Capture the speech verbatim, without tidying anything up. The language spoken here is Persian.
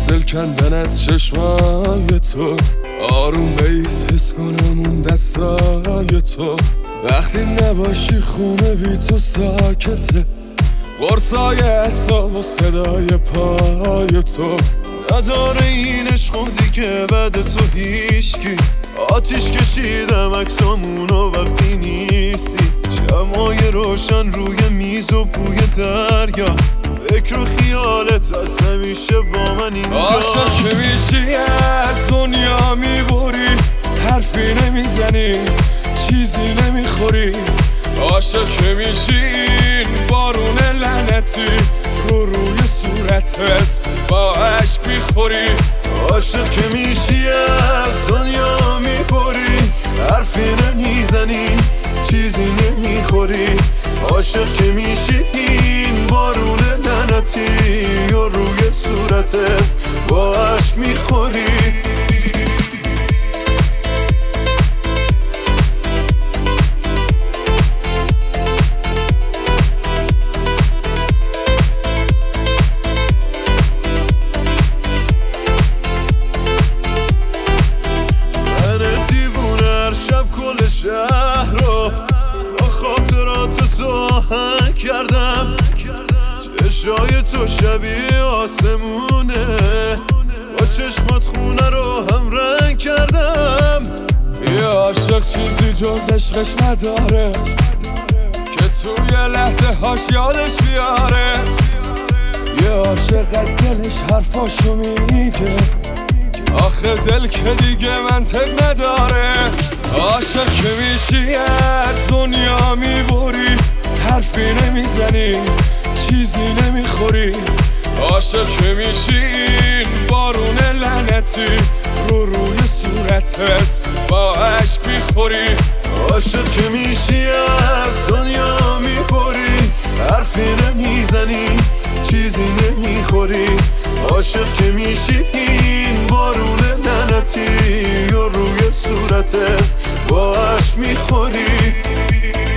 دل کندن از چشمای تو، آروم بیس حس کنم اون دستای تو. وقتی نباشی خونه بی تو ساکته، قرصای اعصاب و صدای پای تو. نداره این عشق دیگه بعد تو هیشکی، آتیش کشیدم عکسامونو وقتی نیستی. شمای روشن روی میز و بوی دریا، فکر و خیالت از همیشه با من اینجا. عاشق که میشی از دنیا میبری، حرفی نمیزنی چیزی نمیخوری. عاشق که میشی این بارون لعنتی رو روی صورتت با عشق میخوری. عاشق که میشی از دنیا میبری، حرفی نمیزنی چیزی نمیخوری. عاشق که میشی این بارون لعنتی رو روی صورتت با عشق میخوری. کل شهر رو با خاطرات تو آهنگ کردم، چشای تو شبیه آسمونه، با چشمات خونه رو هم رنگ کردم. یه عاشق چیزی جز عشقش نداره که توی لحظه هاش یادش بیاره. یه عاشق از دلش حرفاشو میگه، آخه دل که دیگه منطق نداره. عاشق که میشی از دنیا میبری، حرفی نمیزنی چیزی نمیخوری. عاشق که میشی این بارون لعنتی رو روی صورتت با عشق میخوری. عاشق که میشی از دنیا میبری، حرفی نمیزنی چیزی نمیخوری. عاشق که میشی این بارون لعنتی رو روی صورتت با عشق میخوری.